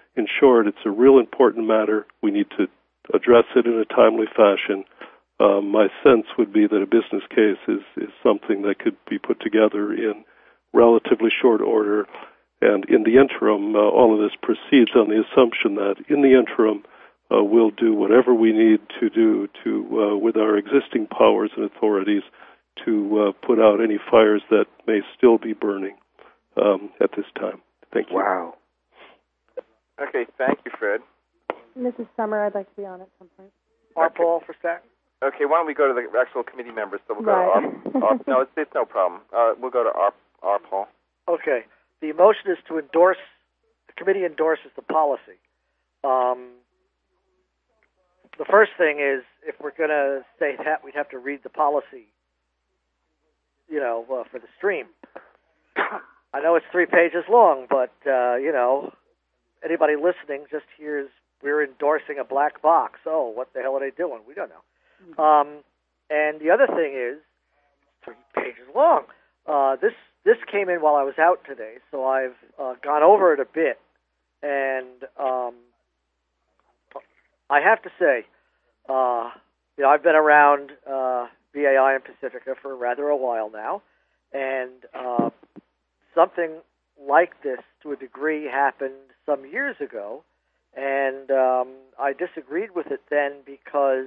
in short, it's a real important matter. We need to address it in a timely fashion. My sense would be that a business case is something that could be put together in relatively short order. And in the interim, all of this proceeds on the assumption that in the interim, we'll do whatever we need to do with our existing powers and authorities to put out any fires that may still be burning at this time. Thank you. Wow. Okay, thank you, Fred. Mrs. Summer, I'd like to be on at some point. Paul for SAC? Okay, why don't we go to the actual committee members? So we'll go Right. to our no, it's no problem. We'll go to our Paul. Okay. The motion is to endorse, the committee endorses the policy. The first thing is, if we're going to say that, we'd have to read the policy, for the stream. I know it's 3 pages long, but, anybody listening just hears we're endorsing a black box. Oh, what the hell are they doing? We don't know. And the other thing is, 3 pages long. This came in while I was out today, so I've gone over it a bit, and I have to say, I've been around BAI and Pacifica for rather a while now, and something like this, to a degree, happened some years ago, and I disagreed with it then because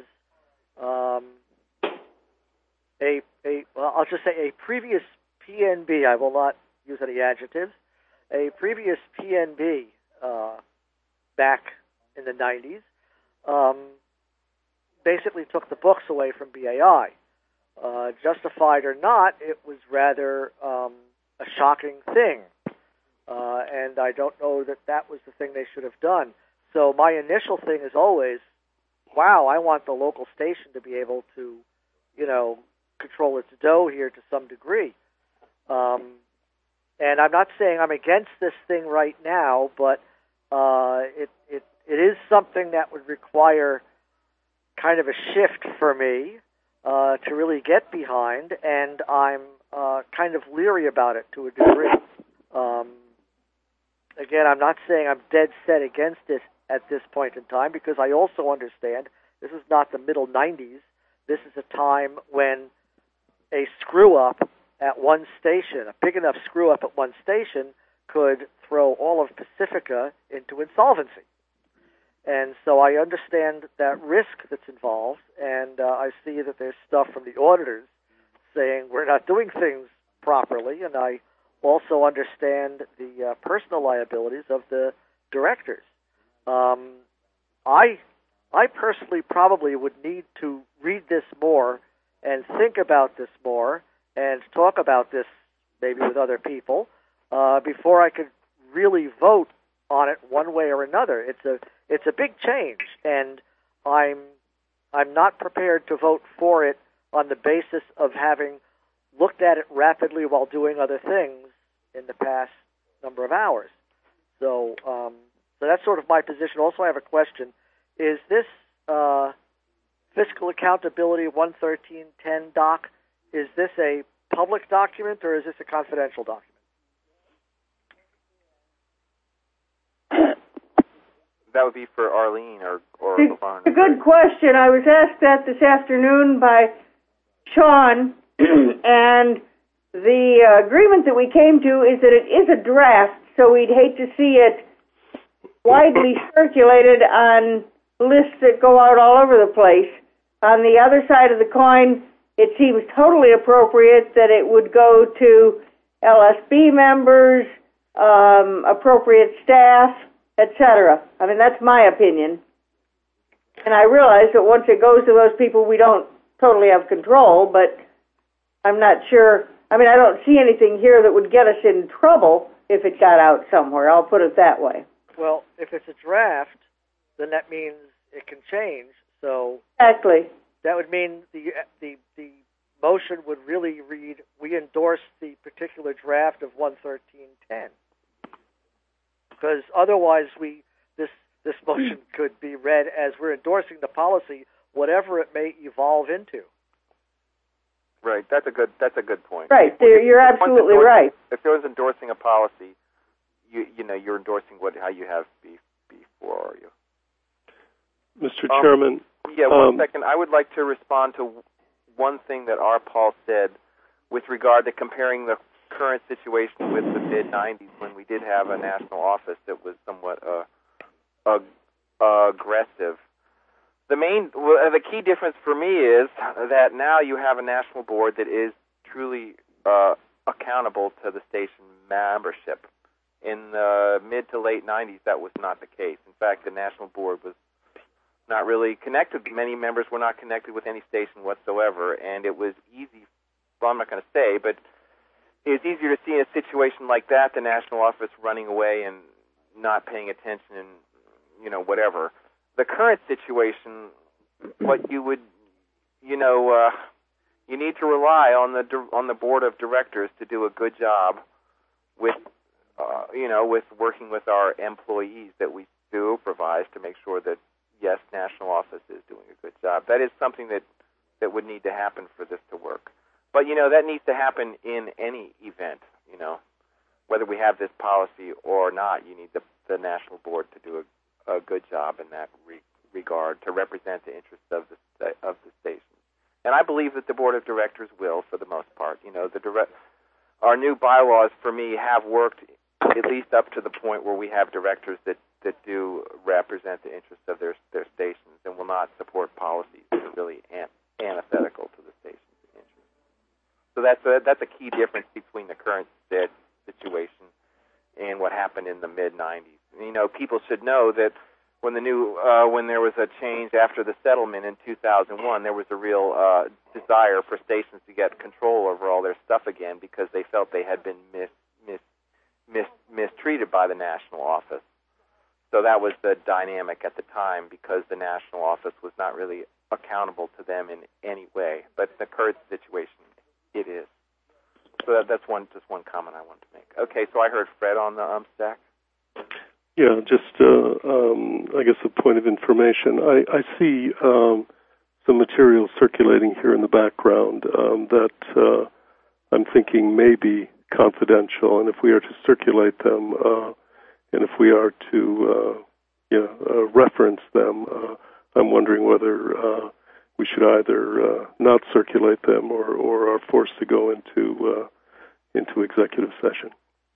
I'll just say a previous PNB, I will not use any adjectives, a previous PNB back in the 90s basically took the books away from BAI. Justified or not, it was rather a shocking thing. And I don't know that was the thing they should have done. So my initial thing is always, wow, I want the local station to be able to, control its dough here to some degree. And I'm not saying I'm against this thing right now, but it is something that would require kind of a shift for me to really get behind, and I'm kind of leery about it to a degree. Again, I'm not saying I'm dead set against it at this point in time, because I also understand this is not the middle 90s. This is a time when a screw-up at one station, a big enough screw-up at one station, could throw all of Pacifica into insolvency. And so I understand that risk that's involved, and I see that there's stuff from the auditors saying we're not doing things properly, and I also understand the personal liabilities of the directors. I personally probably would need to read this more and think about this more and talk about this maybe with other people before I could really vote on it one way or another. It's a big change, and I'm not prepared to vote for it on the basis of having looked at it rapidly while doing other things in the past number of hours. So that's sort of my position. Also, I have a question. Is this Fiscal Accountability 11310 doc, is this a public document or is this a confidential document? That would be for Arlene or LaVon. It's a good question. I was asked that this afternoon by Sean, and the agreement that we came to is that it is a draft, so we'd hate to see it widely circulated on lists that go out all over the place. On the other side of the coin, it seems totally appropriate that it would go to LSB members, appropriate staff, etc. I mean, that's my opinion. And I realize that once it goes to those people, we don't totally have control, but I'm not sure. I mean, I don't see anything here that would get us in trouble if it got out somewhere. I'll put it that way. Well, if it's a draft, then that means it can change. So exactly, that would mean the motion would really read, we endorse the particular draft of 11310. Because otherwise, this motion could be read as we're endorsing the policy, whatever it may evolve into. Right, that's a good point. Right, you're absolutely right. If it was endorsing a policy, you're endorsing how you have Mr. Chairman. Yeah, one second. I would like to respond to one thing that R. Paul said with regard to comparing the current situation with the mid-'90s when we did have a national office that was somewhat aggressive. The key difference for me is that now you have a national board that is truly accountable to the station membership. In the mid to late 90s, that was not the case. In fact, the national board was not really connected. Many members were not connected with any station whatsoever, and it was easy. Well, I'm not going to say, but it was easier to see a situation like that, the national office running away and not paying attention and, whatever. The current situation, what you would, you need to rely on the board of directors to do a good job with, with working with our employees that we supervise to make sure that, yes, national office is doing a good job. That is something that would need to happen for this to work. But, that needs to happen in any event, whether we have this policy or not. You need the national board to do a good job in that regard to represent the interests of the station. And I believe that the board of directors will, for the most part. Our new bylaws, for me, have worked at least up to the point where we have directors that do represent the interests of their stations and will not support policies that are really antithetical to the station's interests. So that's a key difference between the current situation and what happened in the mid-'90s. People should know that when there was a change after the settlement in 2001, there was a real desire for stations to get control over all their stuff again because they felt they had been mistreated by the national office. So that was the dynamic at the time because the national office was not really accountable to them in any way. But the current situation, it is. So that's just one comment I wanted to make. Okay, so I heard Fred on the stack. Yeah, just I guess a point of information. I see some material circulating here in the background that I'm thinking may be confidential, and if we are to circulate them, and if we are to reference them, I'm wondering whether we should either not circulate them or are forced to go into executive session.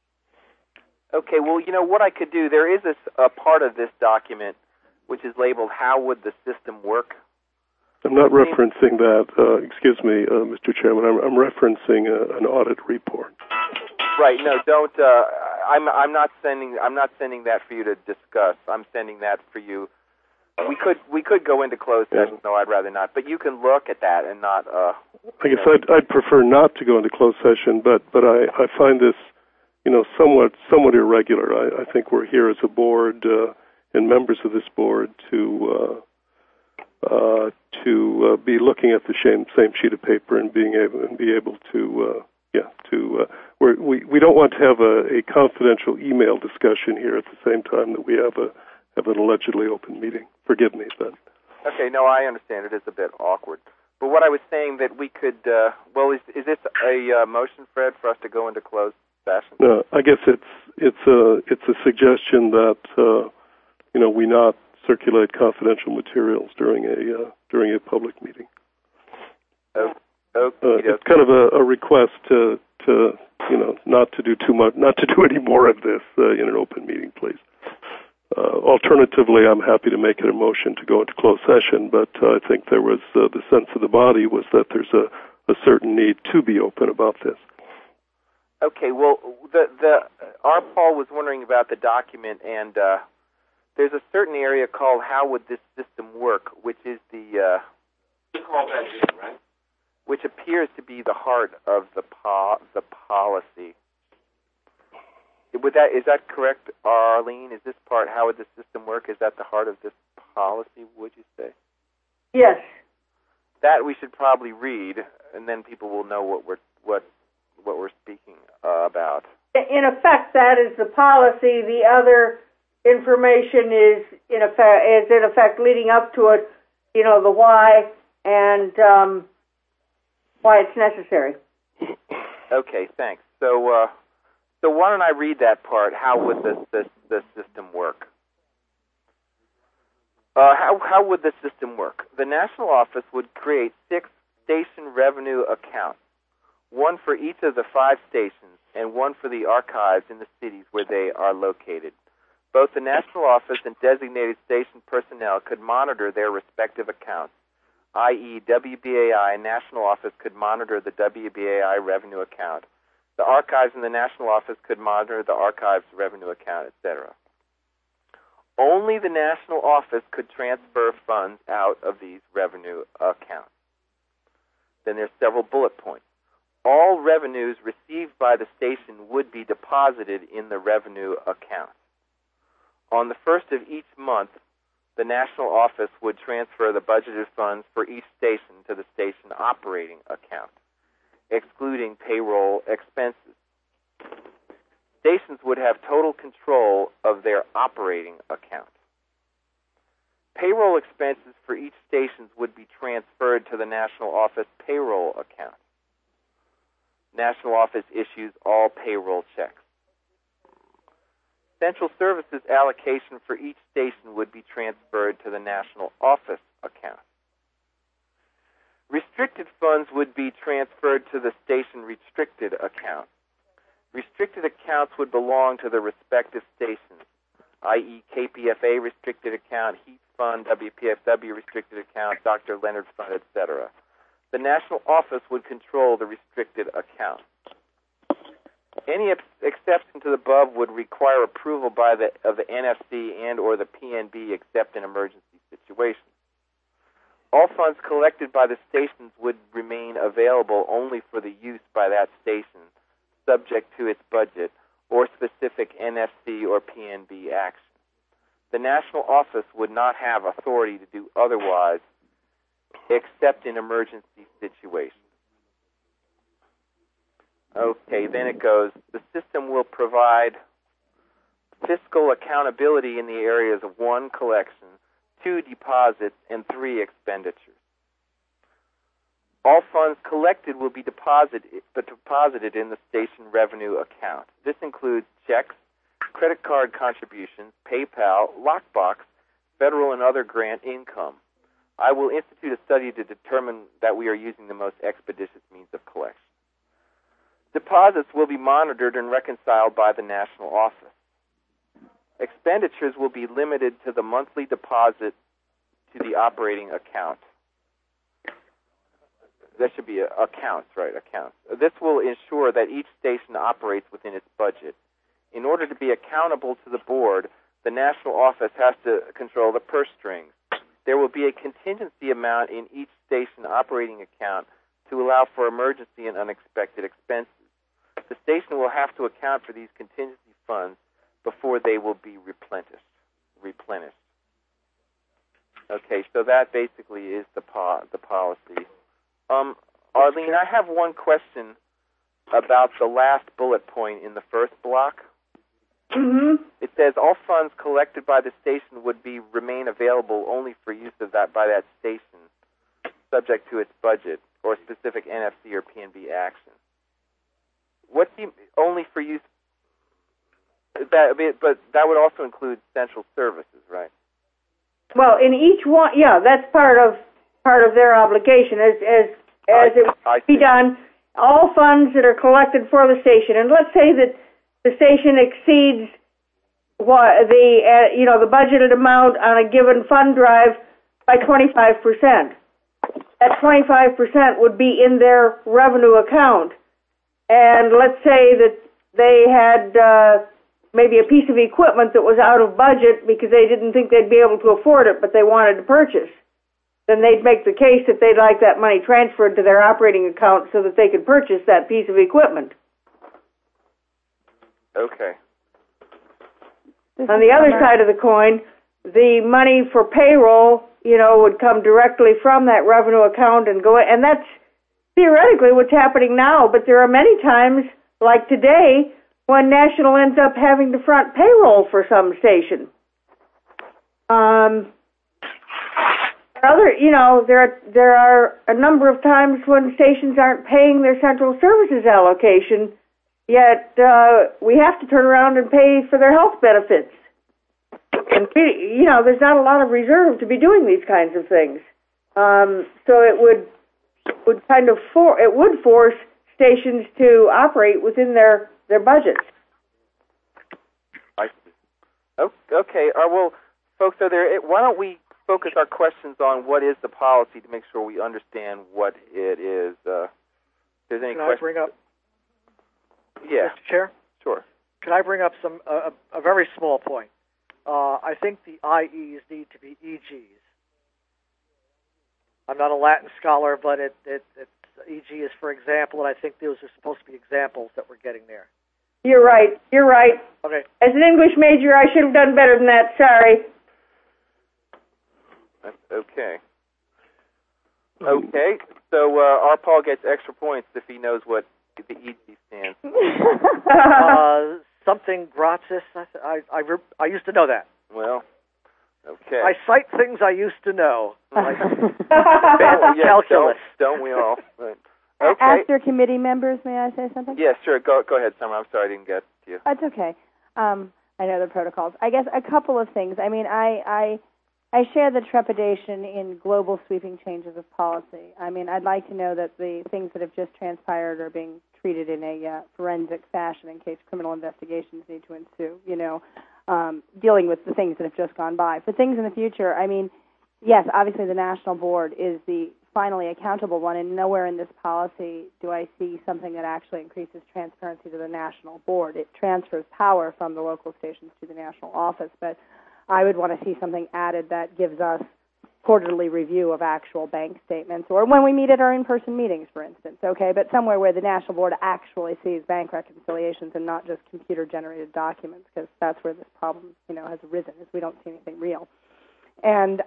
Okay, well, what I could do, there is a part of this document which is labeled "How Would the System Work?" I'm not referencing that. Excuse me, Mr. Chairman. I'm referencing an audit report. Right. No, don't. I'm not sending that for you to discuss. I'm sending that for you. We could go into closed session. No, I'd rather not. But you can look at that and not. I guess I'd prefer not to go into closed session, but I find this, somewhat irregular. I think we're here as a board and members of this board to be looking at the same sheet of paper and be able to we don't want to have a confidential email discussion here at the same time that we have an allegedly open meeting. Forgive me, but okay. No, I understand. It is a bit awkward. But what I was saying that we could. Is this a motion, Fred, for us to go into closed session? No, I guess it's a suggestion that we not circulate confidential materials during a public meeting. It's kind of a request to not to do too much, not to do any more of this in an open meeting, please. Alternatively, I'm happy to make it a motion to go into closed session, but I think there was the sense of the body was that there's a certain need to be open about this. Okay, well, our Paul was wondering about the document, and there's a certain area called "How Would This System Work?" which is the right? Which appears to be the heart of the policy. Is that correct, Arlene? Is this part, "How would the system work"? Is that the heart of this policy? Would you say? Yes. That we should probably read, and then people will know what we're speaking about. In effect, that is the policy. The other information is in effect leading up to it. The why and why it's necessary. Okay, thanks. So why don't I read that part? How would the system work? How would the system work? The national office would create 6 station revenue accounts, one for each of the 5 stations and one for the archives in the cities where they are located. Both the national office and designated station personnel could monitor their respective accounts, i.e. WBAI national office could monitor the WBAI revenue account. The archives in the national office could monitor the archives revenue account, etc. Only the national office could transfer funds out of these revenue accounts. Then there's several bullet points. All revenues received by the station would be deposited in the revenue account. On the first of each month, the national office would transfer the budgeted funds for each station to the station operating account, excluding payroll expenses. Stations would have total control of their operating account. Payroll expenses for each station would be transferred to the national office payroll account. National office issues all payroll checks. Central services allocation for each station would be transferred to the national office account. Restricted funds would be transferred to the station restricted account. Restricted accounts would belong to the respective stations, i.e. KPFA restricted account, Heat Fund, WPFW restricted account, Dr. Leonard Fund, etc. The national office would control the restricted account. Any exception to the above would require approval of the NFC and or the PNB except in emergency situations. All funds collected by the stations would remain available only for the use by that station, subject to its budget or specific NFC or PNB action. The national office would not have authority to do otherwise except in emergency situations. Okay, then it goes, the system will provide fiscal accountability in the areas of 1, collection, 2, deposits, and 3, expenditures. All funds collected will be deposited in the station revenue account. This includes checks, credit card contributions, PayPal, lockbox, federal and other grant income. I will institute a study to determine that we are using the most expeditious means of collection. Deposits will be monitored and reconciled by the national office. Expenditures will be limited to the monthly deposit to the operating account. That should be accounts, right? Accounts. This will ensure that each station operates within its budget. In order to be accountable to the board, the national office has to control the purse strings. There will be a contingency amount in each station operating account to allow for emergency and unexpected expenses. The station will have to account for these contingency funds before they will be replenished. Okay, so that basically is the policy. Arlene, I have one question about the last bullet point in the first block. Mm-hmm. It says all funds collected by the station would remain available only for use of that by that station, subject to its budget or specific NFC or PNB action. What's the only for use? But that would also include central services, right? Well, in each one, yeah, that's part of their obligation as it would be done. All funds that are collected for the station, and let's say that the station exceeds the budgeted amount on a given fund drive by 25%. That 25% would be in their revenue account. And let's say that they had maybe a piece of equipment that was out of budget because they didn't think they'd be able to afford it, but they wanted to purchase. Then they'd make the case that they'd like that money transferred to their operating account so that they could purchase that piece of equipment. Okay. On the other side of the coin, the money for payroll, would come directly from that revenue account and go, and that's theoretically what's happening now, but there are many times, like today, when National ends up having to front payroll for some station. There are a number of times when stations aren't paying their central services allocation, yet we have to turn around and pay for their health benefits. And there's not a lot of reserve to be doing these kinds of things. So it would kind of force stations to operate within their budgets. I see. Okay. Well, folks, why don't we focus our questions on what is the policy to make sure we understand what it is. If there's any questions? Can I bring up? Yeah. Mr. Chair? Sure. Can I bring up a very small point? I think the IEs need to be EGs. I'm not a Latin scholar, but EG is for example, and I think those are supposed to be examples that we're getting there. You're right. Okay. As an English major, I should have done better than that. Sorry. Okay. Okay. So our Paul gets extra points if he knows what the EG stands for. Something gratis. I used to know that. Well, okay. I cite things I used to know. Like calculus. Don't we all? Right. Okay. After committee members, may I say something? Yes, sure. Go ahead, Summer. I'm sorry I didn't get to you. That's okay. I know the protocols. I guess a couple of things. I mean, I share the trepidation in global sweeping changes of policy. I mean, I'd like to know that the things that have just transpired are being treated in a forensic fashion in case criminal investigations need to ensue, dealing with the things that have just gone by. For things in the future, I mean, yes, obviously the National Board is the finally accountable one, and nowhere in this policy do I see something that actually increases transparency to the National Board. It transfers power from the local stations to the national office, but I would want to see something added that gives us quarterly review of actual bank statements, or when we meet at our in-person meetings, for instance, okay, but somewhere where the National Board actually sees bank reconciliations and not just computer-generated documents, because that's where this problem, has arisen, is we don't see anything real. And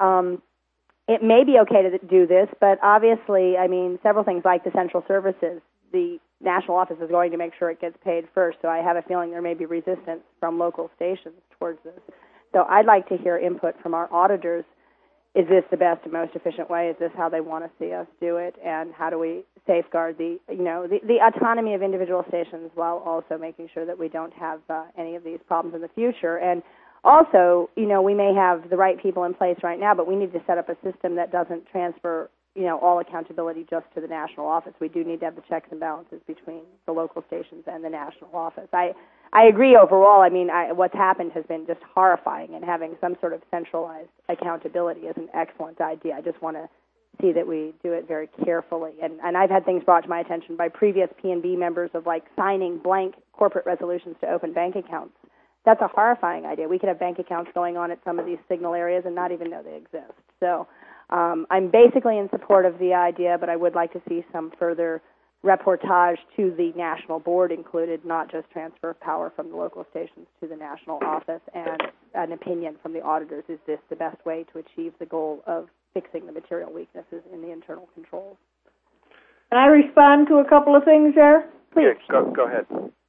it may be okay to do this, but obviously, I mean, several things like the central services, the national office is going to make sure it gets paid first, so I have a feeling there may be resistance from local stations towards this. So I'd like to hear input from our auditors. Is this the best and most efficient way? Is this how they want to see us do it? And how do we safeguard the autonomy of individual stations while also making sure that we don't have any of these problems in the future? And also, we may have the right people in place right now, but we need to set up a system that doesn't transfer, all accountability just to the national office. We do need to have the checks and balances between the local stations and the national office. I agree overall. I mean, what's happened has been just horrifying, and having some sort of centralized accountability is an excellent idea. I just want to see that we do it very carefully. And I've had things brought to my attention by previous P&B members of, signing blank corporate resolutions to open bank accounts. That's a horrifying idea. We could have bank accounts going on at some of these signal areas and not even know they exist. So I'm basically in support of the idea, but I would like to see some further reportage to the National Board included, not just transfer of power from the local stations to the national office, and an opinion from the auditors. Is this the best way to achieve the goal of fixing the material weaknesses in the internal controls? Can I respond to a couple of things there? Please. Yeah, go ahead.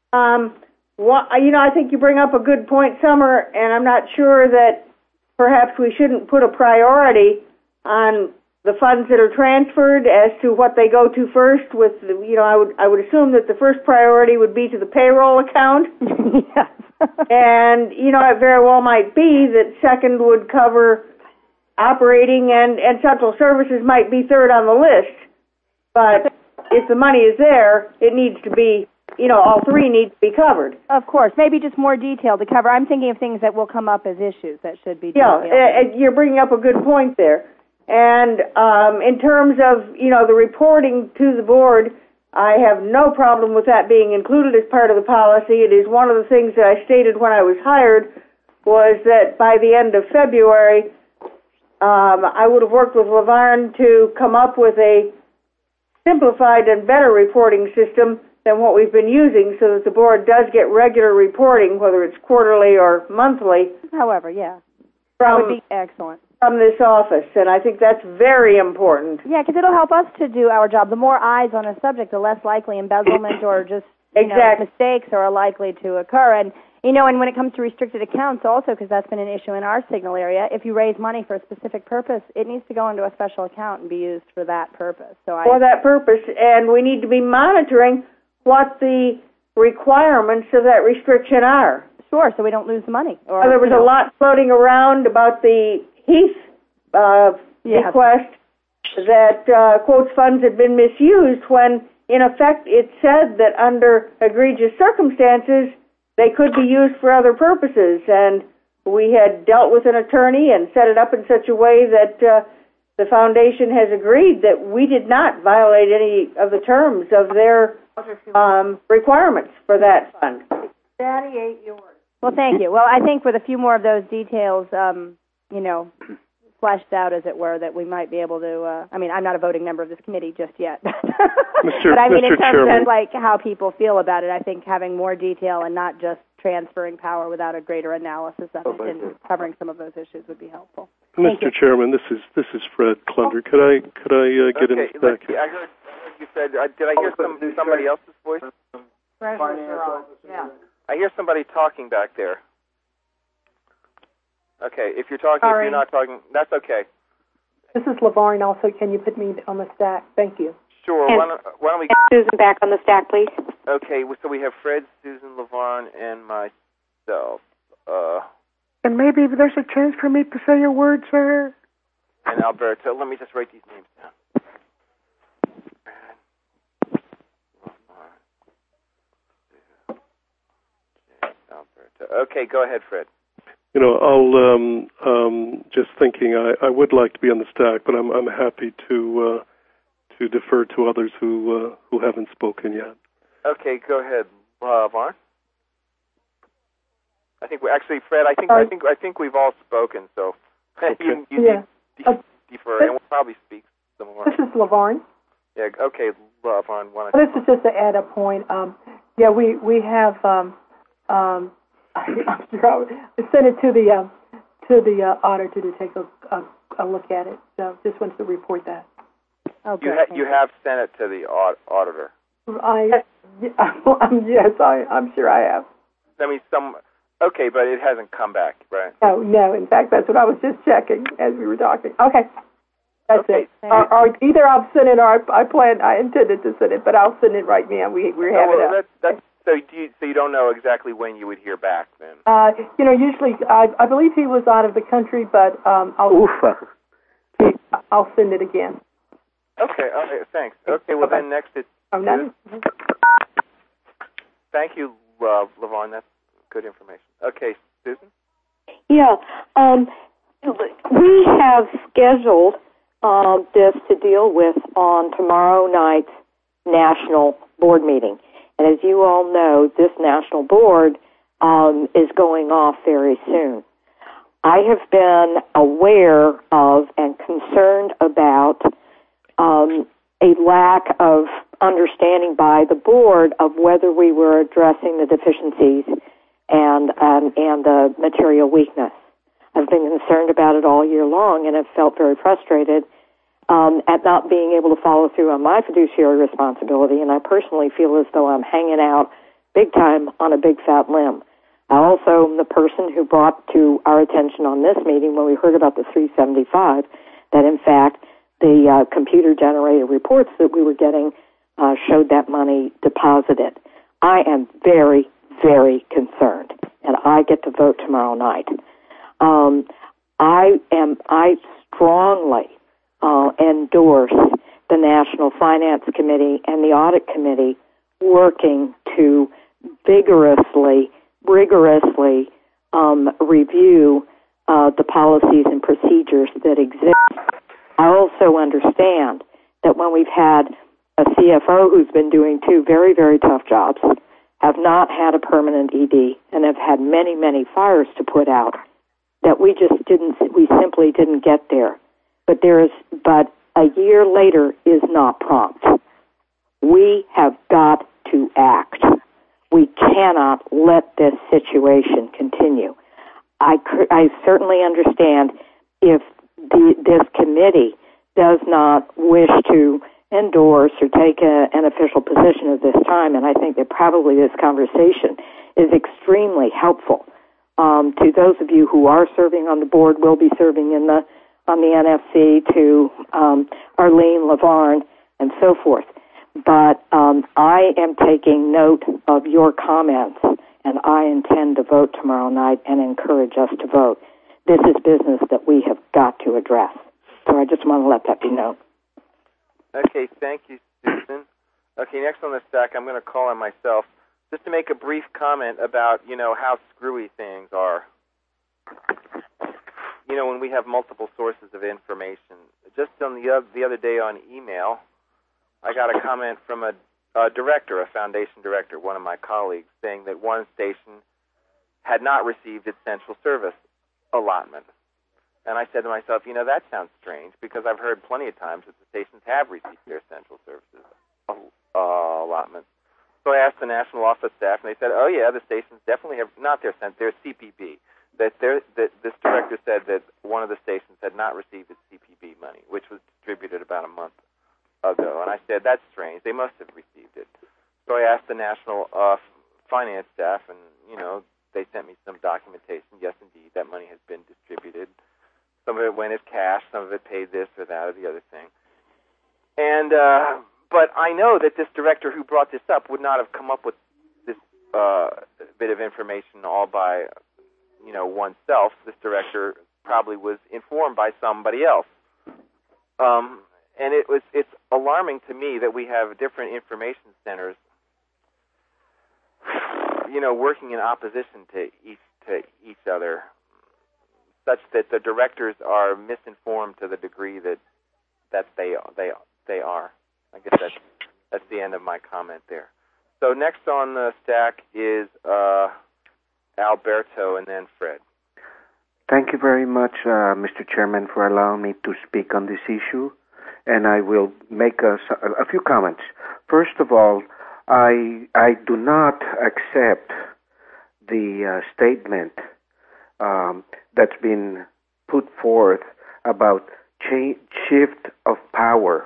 I think you bring up a good point, Summer, and I'm not sure that perhaps we shouldn't put a priority on the funds that are transferred as to what they go to first. With I would assume that the first priority would be to the payroll account. Yes. And it very well might be that second would cover operating, and central services might be third on the list. But if the money is there, it needs to be, all three need to be covered. Of course. Maybe just more detail to cover. I'm thinking of things that will come up as issues that should be detailed. Yeah, you're bringing up a good point there. And in terms of, the reporting to the board, I have no problem with that being included as part of the policy. It is one of the things that I stated when I was hired, was that by the end of February, I would have worked with Lavarne to come up with a simplified and better reporting system than what we've been using, so that the board does get regular reporting, whether it's quarterly or monthly. However, yeah. That would be excellent. From this office, and I think that's very important. Yeah, because it'll help us to do our job. The more eyes on a subject, the less likely embezzlement or just mistakes are likely to occur. And and when it comes to restricted accounts, also, because that's been an issue in our signal area, if you raise money for a specific purpose, it needs to go into a special account and be used for that purpose. For that purpose, and we need to be monitoring what the requirements of that restriction are. Sure, so we don't lose the money. Or, there was a lot floating around about the Heath bequest that, quotes, funds had been misused when, in effect, it said that under egregious circumstances, they could be used for other purposes. And we had dealt with an attorney and set it up in such a way that the foundation has agreed that we did not violate any of the terms of their requirements for that fund. Daddy ate yours. Well, thank you. Well, I think with a few more of those details, fleshed out, as it were, that we might be able to, I'm not a voting member of this committee just yet. But I mean, in terms of like how people feel about it, I think having more detail and not just transferring power without a greater analysis of it and covering some of those issues would be helpful. Mr. Chairman, this is Fred Klunder. Could I get in back here? I heard you said. Did I hear somebody else's voice? Yeah. I hear somebody talking back there. Okay, if you're talking, if you're not talking, that's okay. This is LaVarn also. Can you put me on the stack? Thank you. Sure. Why don't we get Susan back on the stack, please? Okay, so we have Fred, Susan, LaVarn, and myself. And maybe there's a chance for me to say a word, sir. And Alberto. Let me just write these names down. Alberto. Okay, go ahead, Fred. I'll just thinking. I would like to be on the stack, but I'm happy to defer to others who haven't spoken yet. Okay, go ahead, Varn. I think Fred. I think we've all spoken, so okay. you defer, and we'll probably speak some more. This is LaVarn. Yeah. Okay, Varn. This is just to add a point. We have. I'm sure I sent it to the auditor to take a look at it. So just wanted to report that. Okay. You have sent it to the auditor. I'm sure I have. I mean, okay, but it hasn't come back, right? No. In fact, that's what I was just checking as we were talking. Okay. That's it. Or either I'll send it, or I intended to send it, but I'll send it right now. We have it up. So you don't know exactly when you would hear back then? Usually I believe he was out of the country, but I'll send it again. Okay. Thanks. Okay. Well, then next it's. Thank you, LaVarn. That's good information. Okay, Susan. Yeah. We have scheduled this to deal with on tomorrow night's national board meeting. And as you all know, this national board is going off very soon. I have been aware of and concerned about a lack of understanding by the board of whether we were addressing the deficiencies and the material weakness. I've been concerned about it all year long and have felt very frustrated at not being able to follow through on my fiduciary responsibility, and I personally feel as though I'm hanging out big time on a big fat limb. I also am the person who brought to our attention on this meeting when we heard about the 375 that, in fact, the computer-generated reports that we were getting showed that money deposited. I am very, very concerned, and I get to vote tomorrow night. I strongly endorse the National Finance Committee and the Audit Committee working to rigorously review the policies and procedures that exist. I also understand that when we've had a CFO who's been doing two very, very tough jobs, have not had a permanent ED, and have had many, many fires to put out, that we simply didn't get there. But a year later is not prompt. We have got to act. We cannot let this situation continue. I certainly understand if this committee does not wish to endorse or take an official position at this time, and I think that probably this conversation is extremely helpful to those of you who are serving on the board, will be serving on the NFC, to Arlene, LaVarn, and so forth. But I am taking note of your comments and I intend to vote tomorrow night and encourage us to vote. This is business that we have got to address. So I just want to let that be known. Okay, thank you, Susan. Okay, next on the stack, I'm going to call on myself just to make a brief comment about, how screwy things are. When we have multiple sources of information. Just on the other day on email, I got a comment from a foundation director, one of my colleagues, saying that one station had not received its central service allotment. And I said to myself, that sounds strange, because I've heard plenty of times that the stations have received their central services allotments. So I asked the national office staff, and they said, oh, yeah, the stations definitely have, not their CPB. That this director said that one of the stations had not received its CPB money, which was distributed about a month ago. And I said, that's strange. They must have received it. So I asked the national finance staff, and, they sent me some documentation. Yes, indeed, that money has been distributed. Some of it went as cash. Some of it paid this or that or the other thing. And but I know that this director who brought this up would not have come up with this bit of information all by oneself. This director probably was informed by somebody else. And it's alarming to me that we have different information centers, working in opposition to each other, such that the directors are misinformed to the degree that they are. I guess that's the end of my comment there. So next on the stack is Alberto, and then Fred. Thank you very much, Mr. Chairman, for allowing me to speak on this issue, and I will make a few comments. First of all, I do not accept the statement that's been put forth about shift of power.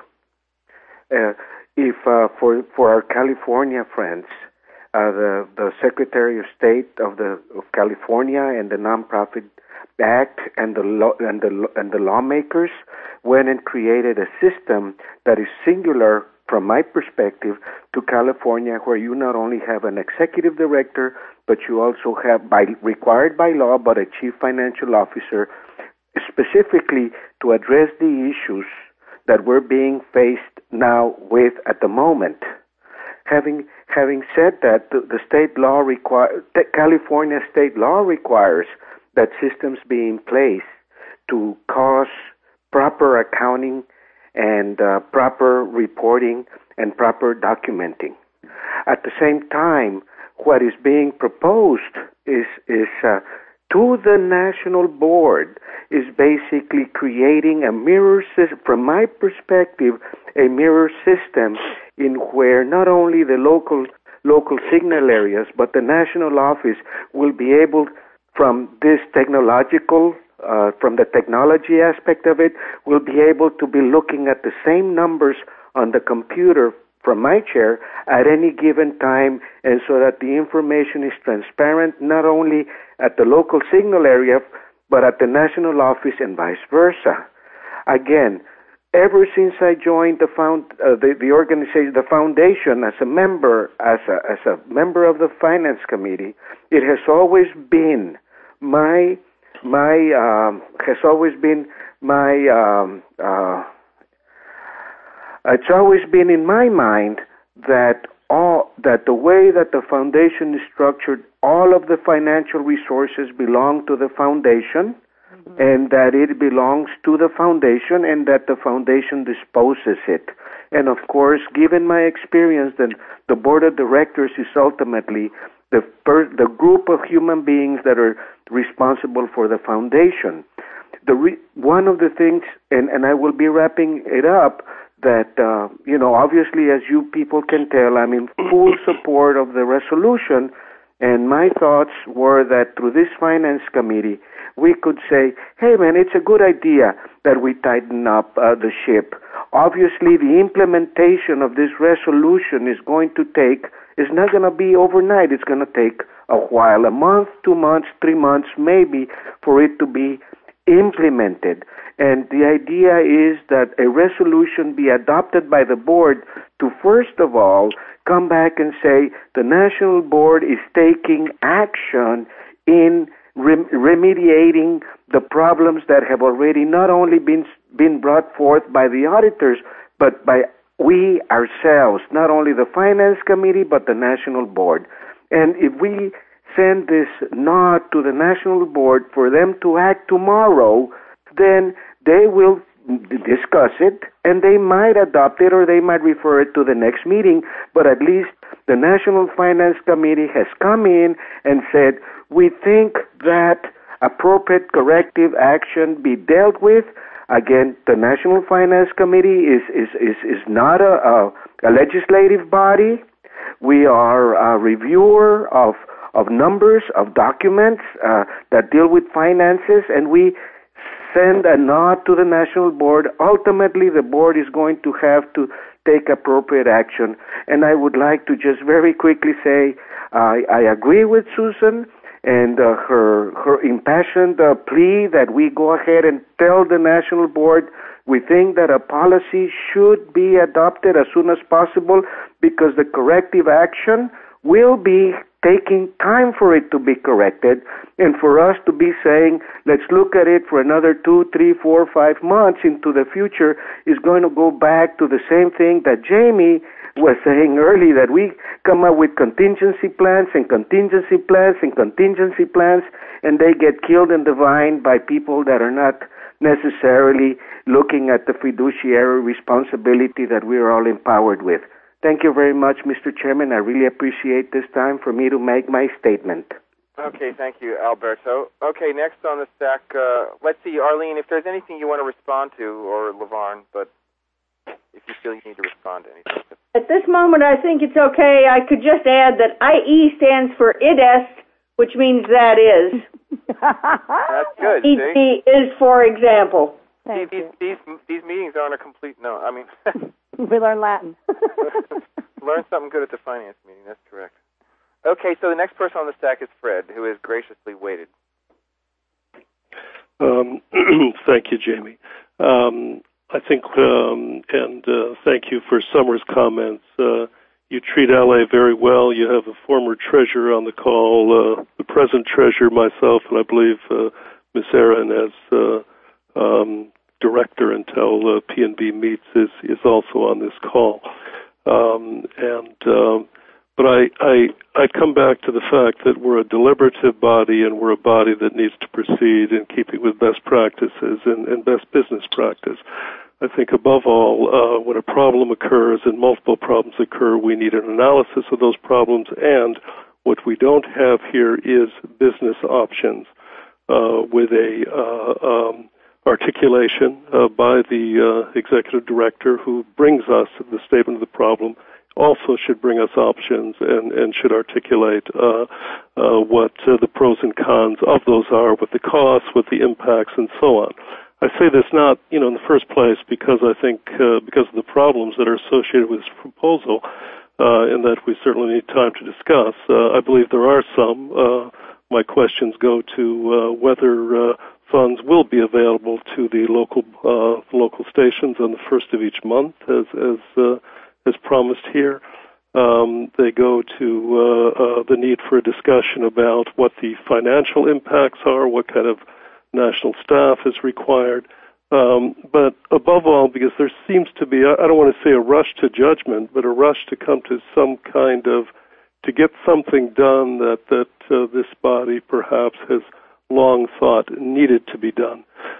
If for our California friends, the Secretary of State of California and the Nonprofit Act and the lawmakers went and created a system that is singular from my perspective to California, where you not only have an executive director, but you also have, required by law, but a chief financial officer, specifically to address the issues that we're being faced now with at the moment. Having said that, the state law California state law requires that systems be in place to cause proper accounting and proper reporting and proper documenting. At the same time, what is being proposed is to the national board is basically creating a mirror system, from my perspective, a mirror system in where not only the local signal areas, but the national office will be able, from this from the technology aspect of it, will be able to be looking at the same numbers on the computer from my chair at any given time, and so that the information is transparent not only at the local signal area, but at the national office and vice versa. Again, ever since I joined the organization, the foundation, as a member of the finance committee, it has always been it's always been in my mind that the way that the foundation is structured, all of the financial resources belong to the foundation, and that it belongs to the foundation, and that the foundation disposes it. And of course, given my experience, that the board of directors is ultimately the group of human beings that are responsible for the foundation. One of the things, and I will be wrapping it up, that, obviously, as you people can tell, I'm in full support of the resolution, and my thoughts were that through this finance committee, we could say, hey, man, it's a good idea that we tighten up the ship. Obviously, the implementation of this resolution is not going to be overnight. It's going to take a while, a month, 2 months, 3 months, maybe, for it to be implemented. And the idea is that a resolution be adopted by the board to, first of all, come back and say the National Board is taking action in remediating the problems that have already not only been brought forth by the auditors, but by we ourselves, not only the Finance Committee, but the National Board. And if we send this nod to the National Board for them to act tomorrow, then they will discuss it, and they might adopt it or they might refer it to the next meeting, but at least the National Finance Committee has come in and said, we think that appropriate corrective action be dealt with. Again, the National Finance Committee is not a legislative body. We are a reviewer of numbers, of documents that deal with finances, and we send a nod to the National Board. Ultimately, the board is going to have to take appropriate action. And I would like to just very quickly say I agree with Susan and her impassioned plea that we go ahead and tell the National Board we think that a policy should be adopted as soon as possible because the corrective action will be taking time for it to be corrected, and for us to be saying, let's look at it for another 2, 3, 4, 5 months into the future is going to go back to the same thing that Jamie was saying early, that we come up with contingency plans and contingency plans and contingency plans, and they get killed in the vine by people that are not necessarily looking at the fiduciary responsibility that we are all empowered with. Thank you very much, Mr. Chairman. I really appreciate this time for me to make my statement. Okay, thank you, Alberto. Okay, next on the stack, let's see, Arlene, if there's anything you want to respond to, or LaVarn, but if you feel you need to respond to anything. At this moment, I think it's okay. I could just add that IE stands for idest, which means that is. That's good. ET is, for example. These meetings aren't a complete no. I mean, we learn Latin. Learn something good at the finance meeting. That's correct. Okay, so the next person on the stack is Fred, who has graciously waited. Thank you, Jamie. I think, thank you for Summer's comments. You treat LA very well. You have a former treasurer on the call, the present treasurer, myself, and I believe Ms. Aaron as director until P&B meets is also on this call. But I come back to the fact that we're a deliberative body and we're a body that needs to proceed in keeping with best practices and best business practice. I think above all, when a problem occurs and multiple problems occur, we need an analysis of those problems, and what we don't have here is business options with a articulation by the executive director who brings us the statement of the problem, also should bring us options and should articulate what the pros and cons of those are, what the costs, what the impacts, and so on. I say this not, in the first place because I think because of the problems that are associated with this proposal, and that we certainly need time to discuss. I believe there are some. My questions go to whether funds will be available to the local stations on the first of each month, as promised here. They go to the need for a discussion about what the financial impacts are, what kind of national staff is required. But above all, because there seems to be, I don't want to say a rush to judgment, but a rush to come to some kind of, to get something done that this body perhaps has long thought needed to be done.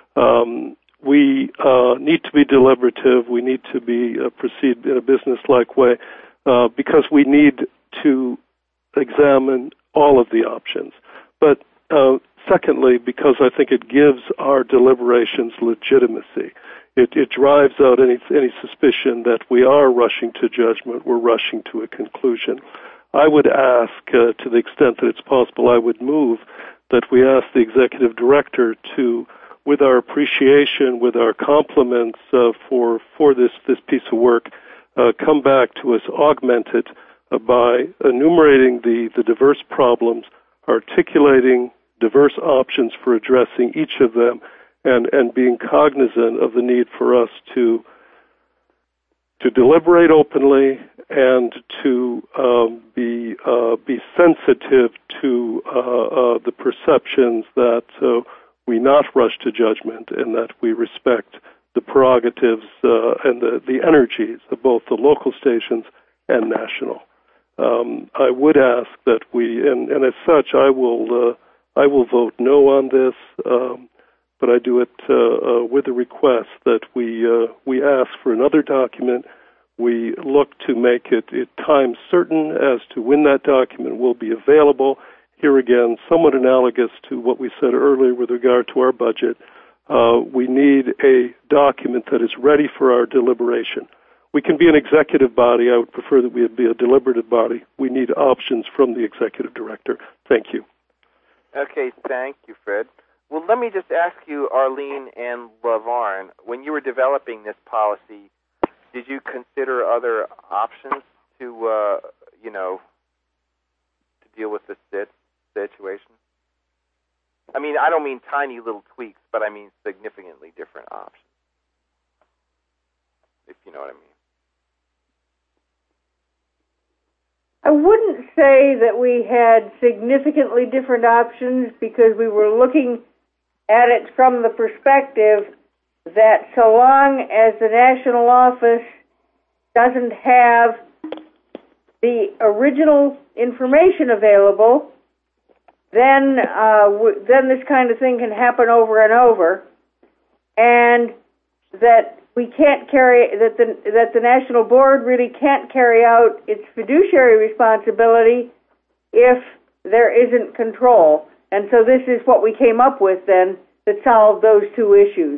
We need to be deliberative. We need to be proceed in a business-like way because we need to examine all of the options. But secondly, because I think it gives our deliberations legitimacy. It drives out any suspicion that we are rushing to judgment, we're rushing to a conclusion. I would ask, to the extent that it's possible, I would move that we ask the executive director to, with our appreciation, with our compliments for this piece of work, come back to us augmented by enumerating the diverse problems, articulating diverse options for addressing each of them, and being cognizant of the need for us to deliberate openly and to be sensitive to the perceptions that we not rush to judgment and that we respect the prerogatives and the energies of both the local stations and national. I would ask that we, and as such, I will vote no on this, but I do it with a request that we ask for another document. We look to make it time certain as to when that document will be available. Here again, somewhat analogous to what we said earlier with regard to our budget. We need a document that is ready for our deliberation. We can be an executive body. I would prefer that we be a deliberative body. We need options from the executive director. Thank you. Okay, thank you, Fred. Well, let me just ask you, Arlene and LaVarn, when you were developing this policy, did you consider other options to deal with this situation? I mean, I don't mean tiny little tweaks, but I mean significantly different options, if you know what I mean. I wouldn't say that we had significantly different options because we were looking at it from the perspective that so long as the national office doesn't have the original information available, then this kind of thing can happen over and over, and that we can't that the national board really can't carry out its fiduciary responsibility if there isn't control. And so this is what we came up with then that solved those two issues.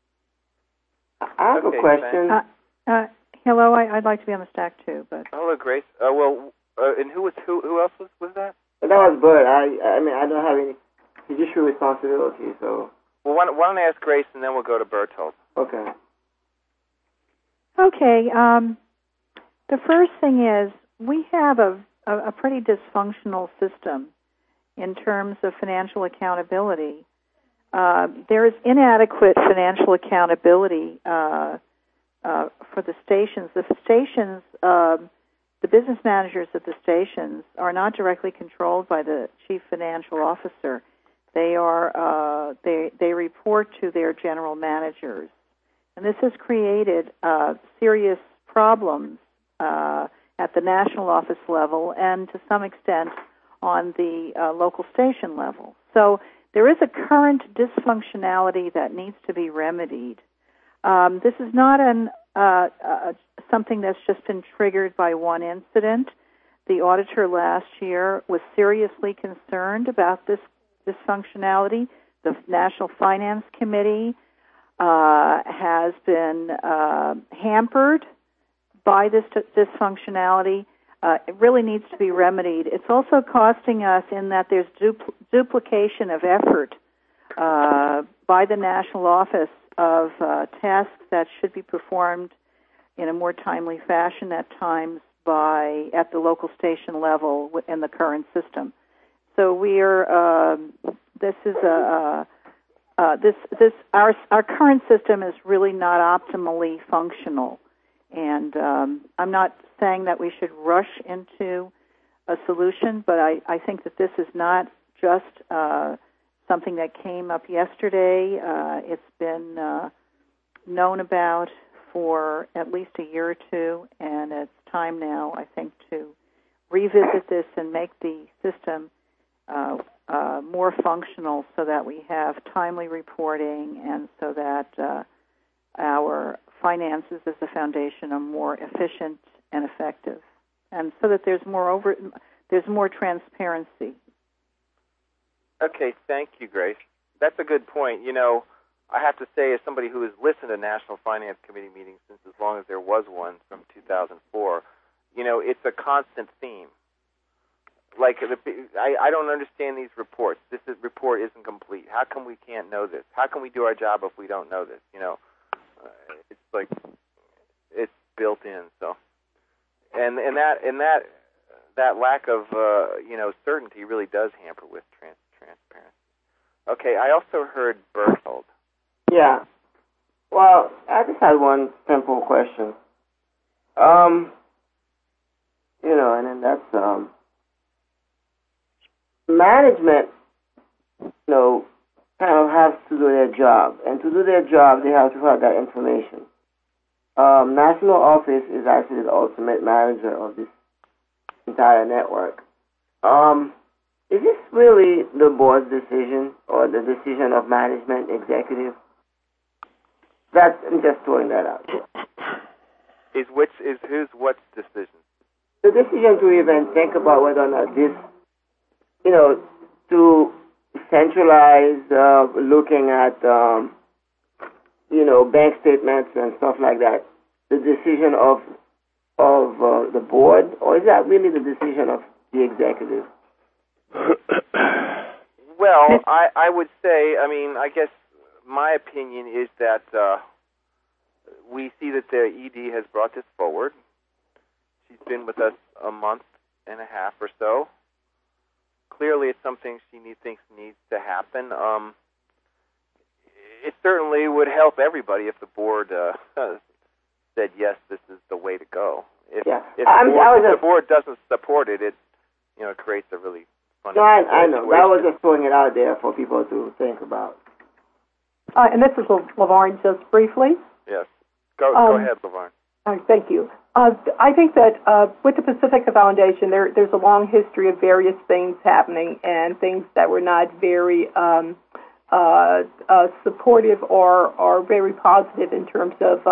I have a question. Hello, I'd like to be on the stack too, but hello, Grace. And who else was that? That was Bert. I mean, I don't have any fiduciary responsibility, so. Well, why don't I ask Grace and then we'll go to Bertold. Okay. Okay. The first thing is we have a pretty dysfunctional system in terms of financial accountability. There is inadequate financial accountability for the stations. The stations, the business managers of the stations are not directly controlled by the chief financial officer. They are they report to their general managers, and this has created serious problems at the national office level and to some extent on the local station level. So there is a current dysfunctionality that needs to be remedied. This is not something that's just been triggered by one incident. The auditor last year was seriously concerned about this dysfunctionality. The National Finance Committee has been hampered by this dysfunctionality. It really needs to be remedied. It's also costing us in that there's duplication of effort by the national office of tasks that should be performed in a more timely fashion at times at the local station level in the current system. So our current system is really not optimally functional, and I'm not saying that we should rush into a solution, but I think that this is not just something that came up yesterday. It's been known about for at least a year or two, and it's time now, I think, to revisit this and make the system more functional so that we have timely reporting and so that our finances as a foundation are more efficient and effective, and so that there's more transparency. Okay, thank you, Grace. That's a good point. You know, I have to say, as somebody who has listened to National Finance Committee meetings since as long as there was one from 2004, you know, it's a constant theme. Like, I don't understand these reports. This report isn't complete. How come we can't know this? How can we do our job if we don't know this? You know, it's like it's built in. So, and that lack of certainty really does hamper with transparency. Okay, I also heard Bertold. Yeah. Well, I just had one simple question. And then that's management, kind of has to do their job. And to do their job, they have to have that information. National office is actually the ultimate manager of this entire network. Is this really the board's decision or the decision of management executive? I'm just throwing that out. What's decision? The decision to even think about whether or not this, to centralize looking at, bank statements and stuff like that, the decision of the board, or is that really the decision of the executive? Well, I would say, I guess my opinion is that we see that the ED has brought this forward. She's been with us a month and a half or so. Clearly, it's something she thinks needs to happen. It certainly would help everybody if the board said, yes, this is the way to go. If the board doesn't support it, it creates a really funny situation. I know. I was just throwing it out there for people to think about. And this is LaVarn, just briefly. Yes. Go ahead, LaVarn. Thank you. I think that with the Pacifica Foundation, there's a long history of various things happening and things that were not very supportive or very positive in terms of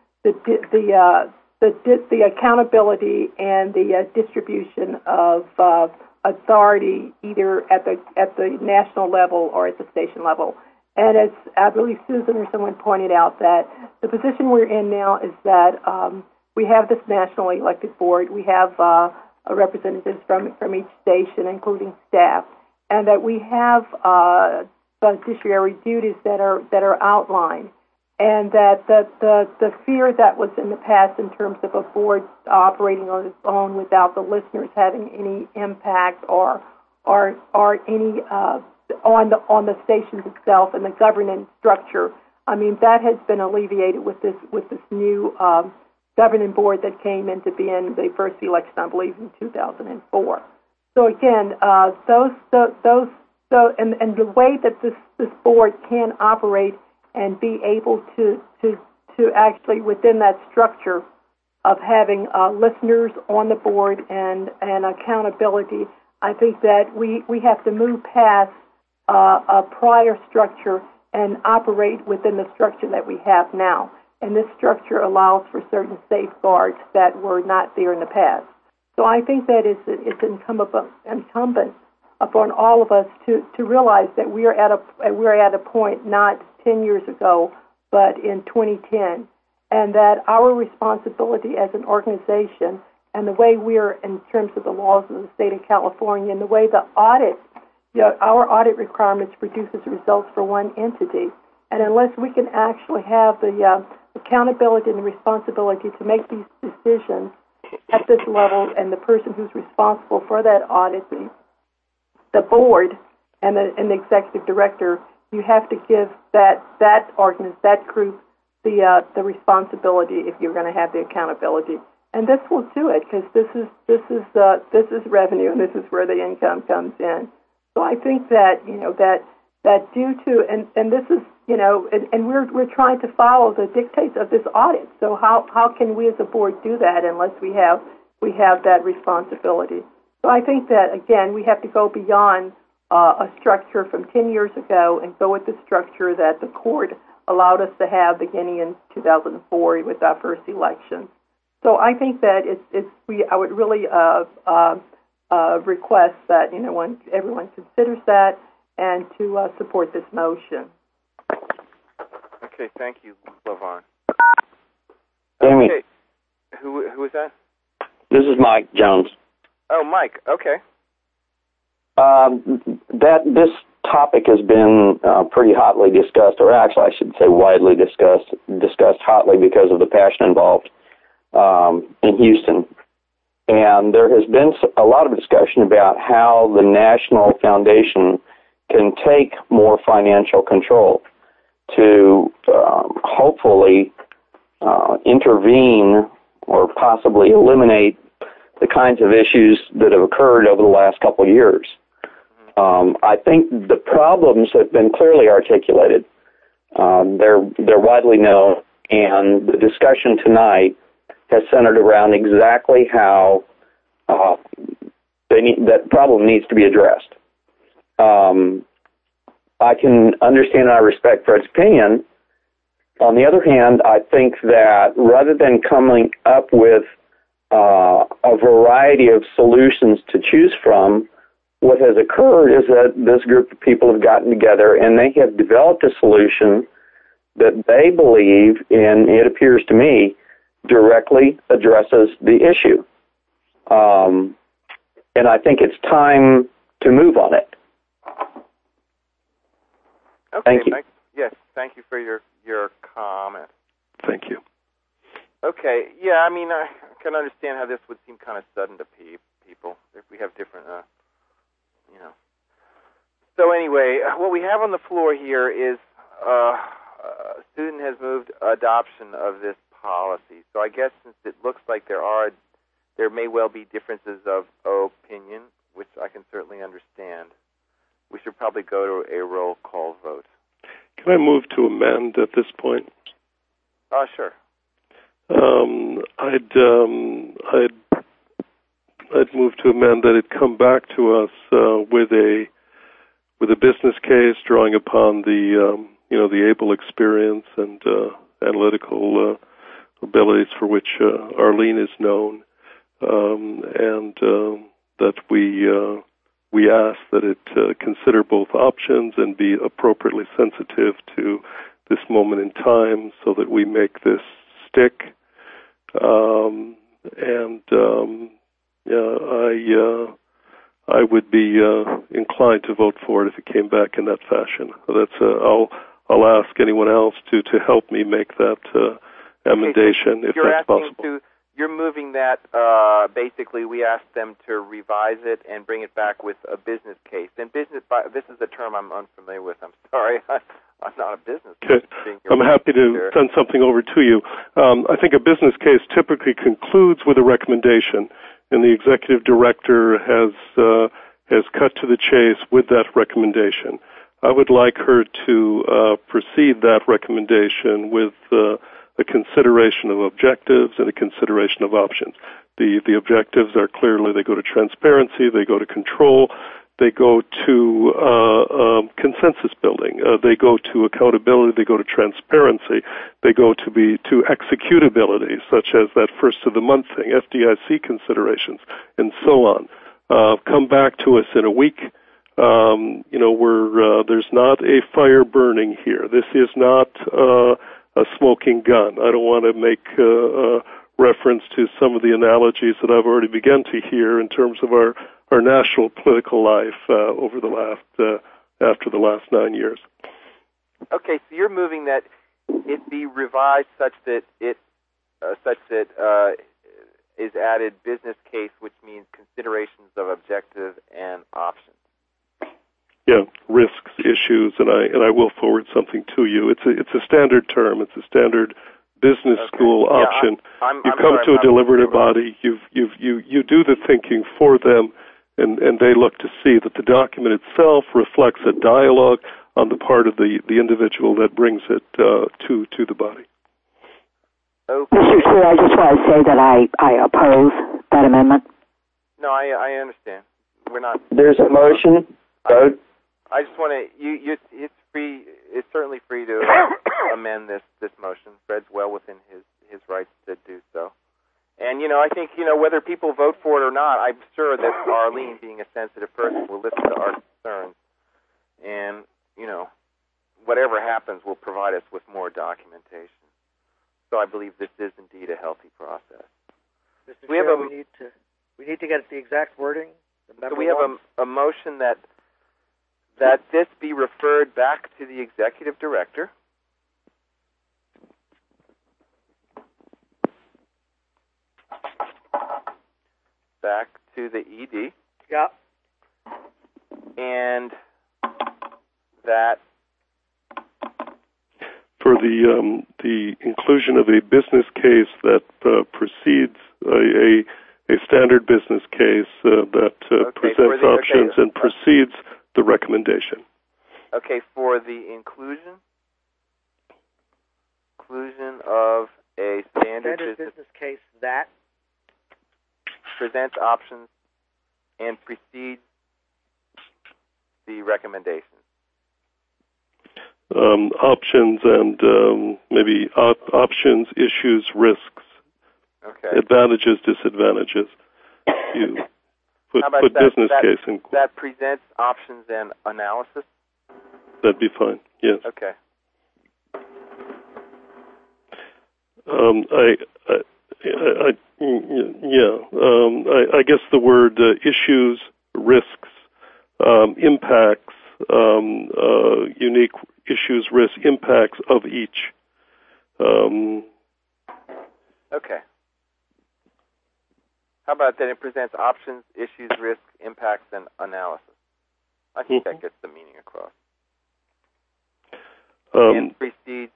the accountability and the distribution of authority either at the national level or at the station level. And as I believe Susan or someone pointed out, that the position we're in now is that we have this nationally elected board. We have representatives from each station, including staff, and that we have judiciary duties that are outlined, and that the fear that was in the past in terms of a board operating on its own without the listeners having any impact or any on the stations itself and the governance structure, that has been alleviated with this new governing board that came into being the first election, I believe, in 2004. So again, and the way that this board can operate and be able to actually within that structure of having listeners on the board and accountability, I think that we have to move past a prior structure and operate within the structure that we have now. And this structure allows for certain safeguards that were not there in the past. So I think that it's incumbent upon all of us to realize that we're at a point not 10 years ago, but in 2010, and that our responsibility as an organization and the way we're in terms of the laws of the state of California and the way the audit, our audit requirements produces results for one entity, and unless we can actually have the accountability and the responsibility to make these decisions at this level, and the person who's responsible for that audit, the board and the executive director, you have to give that group the responsibility if you're going to have the accountability. And this will do it, because this is revenue, and this is where the income comes in. So I think that that due to and this is and we're trying to follow the dictates of this audit. So how can we as a board do that unless we have that responsibility? So I think that again we have to go beyond a structure from 10 years ago and go with the structure that the court allowed us to have beginning in 2004 with our first election. So I think that I would really request that everyone considers that and to support this motion. Okay, thank you, LaVarn. Amy. Okay, who is that? This is Mike Jones. Oh, Mike. Okay. This topic has been pretty hotly discussed, or actually I should say widely discussed hotly because of the passion involved in Houston. And there has been a lot of discussion about how the National Foundation can take more financial control. to hopefully intervene or possibly eliminate the kinds of issues that have occurred over the last couple of years. I think the problems have been clearly articulated. They're widely known, and the discussion tonight has centered around exactly how that problem needs to be addressed. I can understand and I respect Fred's opinion. On the other hand, I think that rather than coming up with a variety of solutions to choose from, what has occurred is that this group of people have gotten together and they have developed a solution that they believe, and it appears to me, directly addresses the issue. And I think it's time to move on it. Okay, thank you. Yes, thank you for your comment. Thank you. Okay, yeah, I mean, I can understand how this would seem kind of sudden to people if we have different, So anyway, what we have on the floor here is a student has moved adoption of this policy. So I guess since it looks like there may well be differences of opinion, which I can certainly understand, we should probably go to a roll call vote. Can I move to amend at this point? Sure. I'd move to amend that it come back to us with a business case drawing upon the able experience and analytical abilities for which Arlene is known, and that we ask that it consider both options and be appropriately sensitive to this moment in time so that we make this stick. I would be inclined to vote for it if it came back in that fashion. I'll ask anyone else to help me make that amendation if that's possible. You're moving that, basically we asked them to revise it and bring it back with a business case. And this is a term I'm unfamiliar with. I'm sorry. I'm not a business person. Okay. I'm happy to send something over to you. I think a business case typically concludes with a recommendation, and the executive director has cut to the chase with that recommendation. I would like her to precede that recommendation with a consideration of objectives and a consideration of options. The objectives are clearly they go to transparency, they go to control, they go to consensus building, they go to accountability, they go to transparency, they go to executability, such as that first of the month thing, FDIC considerations, and so on. Come back to us in a week. There's not a fire burning here. This is not a smoking gun. I don't want to make reference to some of the analogies that I've already begun to hear in terms of our national political life over after the last 9 years. Okay, so you're moving that it be revised such that is added business case, which means considerations of objective and options. Yeah, risks, issues, and I will forward something to you. It's a standard term. It's a standard business school option. You come to a deliberative body. You do the thinking for them, and they look to see that the document itself reflects a dialogue on the part of the individual that brings it to the body. Okay. Mr. Chair, I just want to say that I oppose that amendment. No, I understand. We're not. There's a motion. Vote. I just want to. It's free. It's certainly free to amend this motion. Fred's well within his rights to do so. And I think whether people vote for it or not, I'm sure that Arlene, being a sensitive person, will listen to our concerns, and whatever happens will provide us with more documentation. So I believe this is indeed a healthy process. Mr. Chair, we need to get the exact wording. So we have a motion that this be referred back to the executive director. Back to the ED. Yeah. And that the inclusion of a business case that precedes a standard business case that presents options and precedes the recommendation. Okay, for the inclusion of a standard business case that presents options and precedes the recommendation. Options and maybe options, issues, risks, advantages, disadvantages. You put business case in. That presents options and analysis? That'd be fine, yes. Okay. I guess the word issues, risks, impacts, unique issues, risks, impacts of each. Okay. How about that it presents options, issues, risks, impacts, and analysis? I think that gets the meaning across. And precedes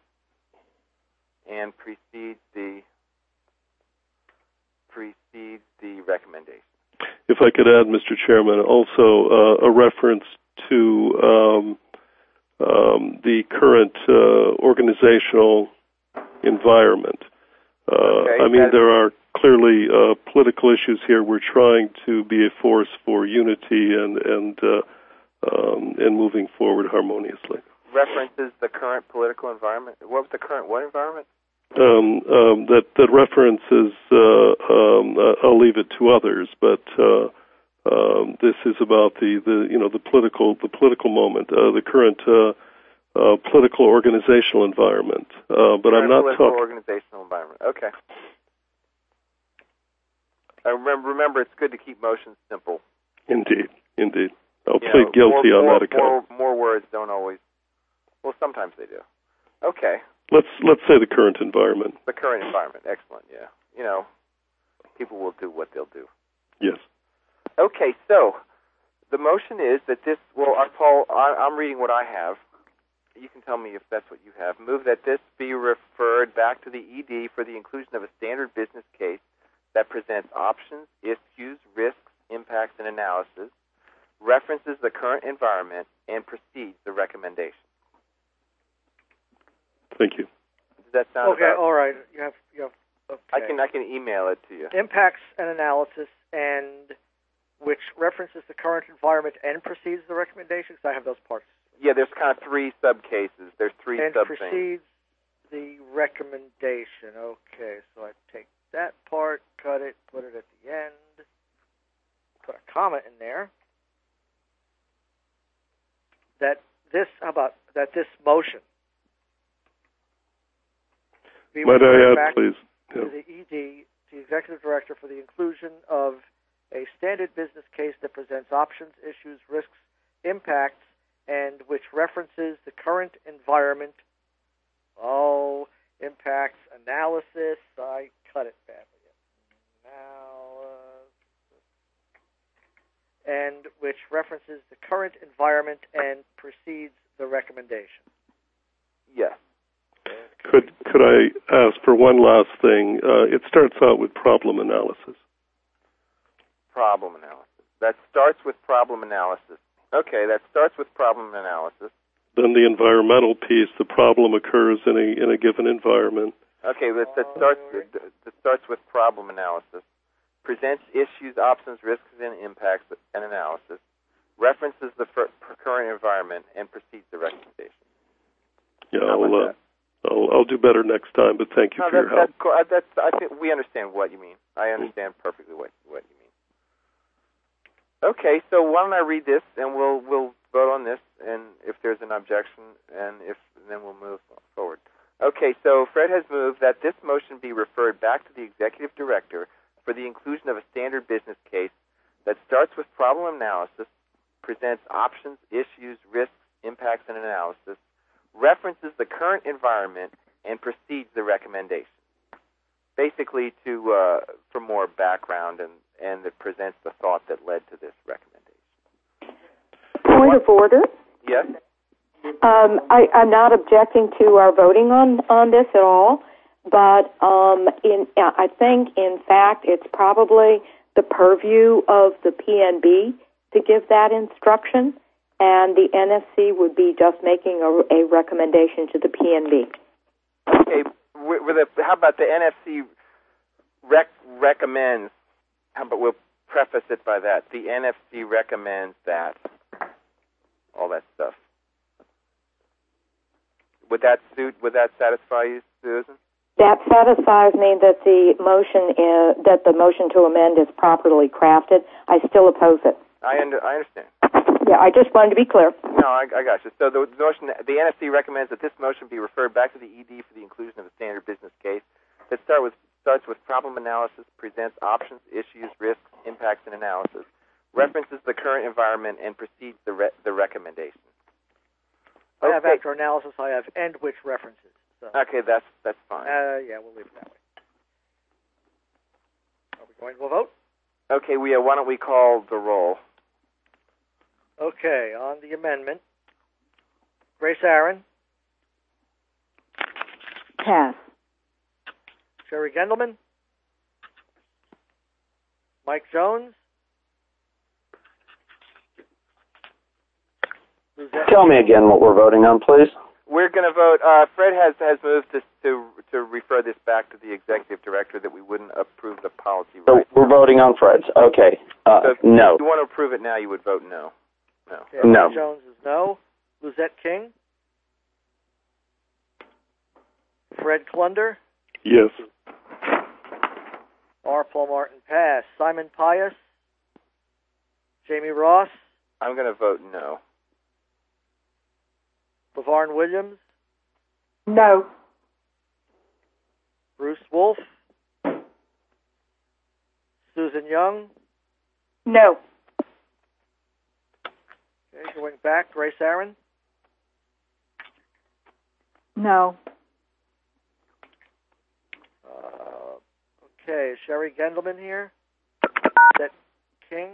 the recommendation. If I could add, Mr. Chairman, also a reference to the current organizational environment. I mean, there are clearly political issues here. We're trying to be a force for unity and moving forward harmoniously. References the current political environment. What was the current what environment? That references. I'll leave it to others, but this is about the political moment, the current political organizational environment. But I'm not talking organizational environment. Okay. Remember, it's good to keep motions simple. Indeed. I'll plead guilty on that account. More words don't always. Well, sometimes they do. Okay. Let's say the current environment. The current environment. Excellent. Yeah. People will do what they'll do. Yes. Okay. So the motion is that this. Well, Paul, I'm reading what I have. You can tell me if that's what you have. Move that this be referred back to the ED for the inclusion of a standard business case that presents options, issues, risks, impacts, and analysis, references the current environment, and precedes the recommendation. Thank you. Does that sound okay? All right. You have. Okay. I can email it to you. Impacts and analysis, and which references the current environment and precedes the recommendation. Because I have those parts. Yeah, there's kind of three sub-cases. There's three sub-things. And precedes the recommendation. Okay, so I take that part, cut it, put it at the end, put a comma in there. How about this motion? Might I add, please? To the ED, the Executive Director, for the inclusion of a standard business case that presents options, issues, risks, impacts, and which references the current environment. Impacts, analysis. I cut it badly. And which references the current environment and precedes the recommendation. Yes. Could I ask for one last thing? It starts out with problem analysis. Problem analysis. That starts with problem analysis. Okay, that starts with problem analysis. Then the environmental piece, the problem occurs in a given environment. Okay, that starts with problem analysis. Presents issues, options, risks, and impacts, and analysis. References the current environment and precedes the recommendation. Yeah, I'll do better next time, but thank you for your help. I think we understand what you mean. I understand perfectly what you mean. Okay, so why don't I read this, and we'll vote on this, and if there's an objection, then we'll move forward. Okay, so Fred has moved that this motion be referred back to the Executive Director for the inclusion of a standard business case that starts with problem analysis, presents options, issues, risks, impacts, and analysis, references the current environment, and precedes the recommendation. Basically, for more background, and it presents the thought that led to this recommendation. Point of order. Yes. I'm not objecting to our voting on this at all, but I think, in fact, it's probably the purview of the PNB to give that instruction, and the NFC would be just making a recommendation to the PNB. Okay, how about the NFC recommends? How about we'll preface it by that. The NFC recommends that. All that stuff. Would that satisfy you, Susan? That satisfies me that the motion to amend is properly crafted. I still oppose it. I understand. Yeah, I just wanted to be clear. No, I got you. So the NFC recommends that this motion be referred back to the ED for the inclusion of a standard business case that starts with problem analysis, presents options, issues, risks, impacts, and analysis, references the current environment, and precedes the recommendation. I have after analysis, I have and which references. So. Okay, that's fine. Yeah, we'll leave it that way. Are we going to a vote? Okay, why don't we call the roll? Okay, on the amendment, Grace Aaron. Pass. Sherry Gendelman. Mike Jones. Tell me again what we're voting on, please. We're going to vote. Fred has moved this to refer this back to the executive director that we wouldn't approve the policy. So we're voting on Fred's. Okay. So no. If you want to approve it now, you would vote no. No. Okay, no. Mike Jones is no. Luzette King. Fred Klunder. Yes. R. Paul Martin pass. Simon Pius. Jamie Ross. I'm going to vote no. LaVarn Williams. No. Bruce Wolf. Susan Young. No. Okay, going back, Grace Aaron. No. Okay, Sherry Gendelman here. That King.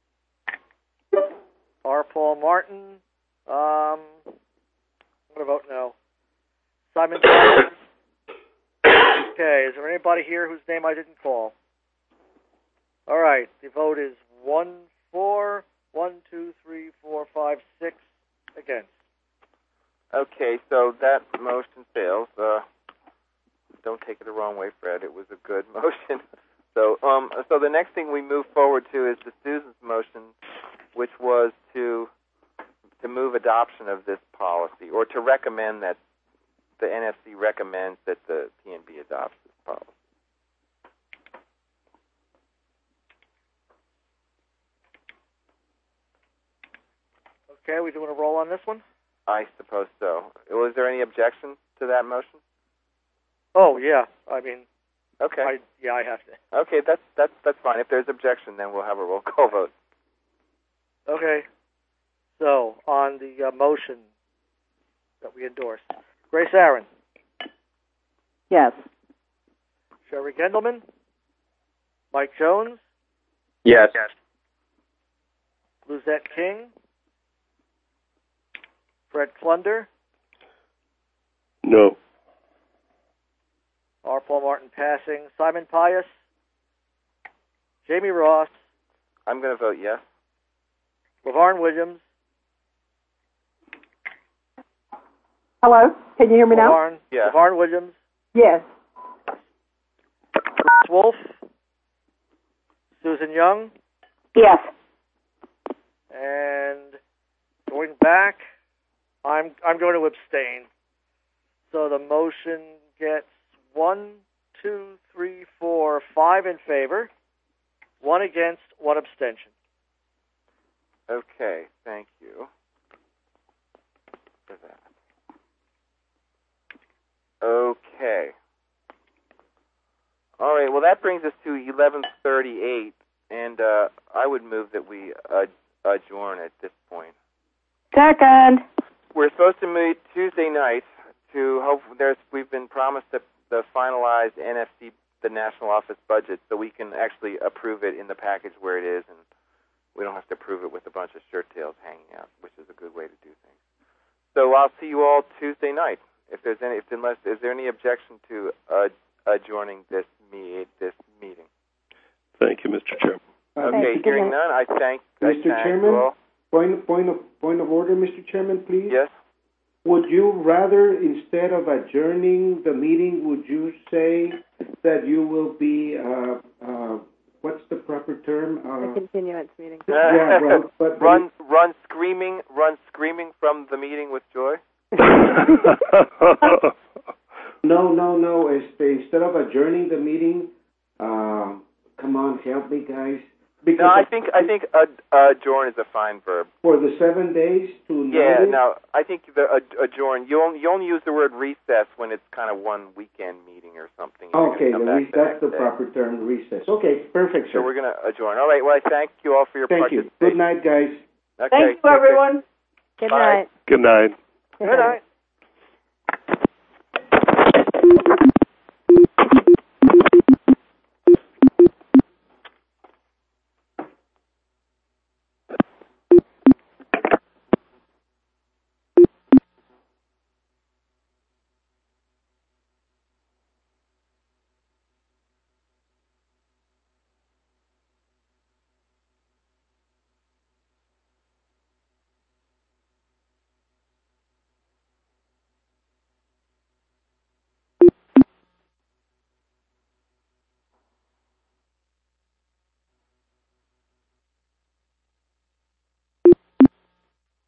R. Paul Martin. I'm going to vote no. Simon Thomas. Okay, is there anybody here whose name I didn't call? All right, the vote is 1-4, 1, 2, 3, 4, 5, 6 against. Okay, so that motion fails. Don't take it the wrong way, Fred. It was a good motion. So the next thing we move forward to is the Susan's motion, which was to move adoption of this policy, or to recommend that the NFC recommends that the PNB adopts this policy. Okay, we doing a roll on this one? I suppose so. Was there any objection to that motion? Oh, yeah. I mean, okay. I have to. Okay, that's fine. If there's objection, then we'll have a roll call vote. Okay. So, on the motion that we endorsed, Grace Aaron. Yes. Sherry Gendelman. Mike Jones. Yes. Luzette King. Fred Klunder. No. R. Paul Martin passing. Simon Pius. Jamie Ross. I'm going to vote yes. LaVarn Williams. Hello? Can you hear me now? Yeah. LaVarn Williams. Yes. Bruce Wolf. Susan Young. Yes. And going back, I'm going to abstain. So the motion gets 1, 2, 3, 4, 5 in favor, 1 against, 1 abstention. Okay, thank you for that. Okay. All right, well, that brings us to 11:38, and I would move that we adjourn at this point. Second. We're supposed to meet Tuesday night to hope. We've been promised the finalized NFC, the national office budget, so we can actually approve it in the package where it is, and we don't have to approve it with a bunch of shirt tails hanging out, which is a good way to do things. So I'll see you all Tuesday night. Is there any objection to adjourning this meeting? Thank you, Mr. Chairman. Okay, hearing none, I thank Mr. Chairman, you all. Point of order, Mr. Chairman, please. Yes. Would you rather, instead of adjourning the meeting, would you say that you will be, what's the proper term? A continuance meeting. Yeah, well, but run screaming from the meeting with joy. No. Instead of adjourning the meeting, come on, help me, guys. Because no, I think adjourn is a fine verb. For the 7 days to yeah, no, I think the adjourn. You only use the word recess when it's kind of one weekend meeting or something. Okay, that's the proper term, recess. Okay, perfect, sir. So we're going to adjourn. All right, well, I thank you all for your participation. Thank you. Good night, guys. Okay, thank you, everyone. Good night. Good night. Good night.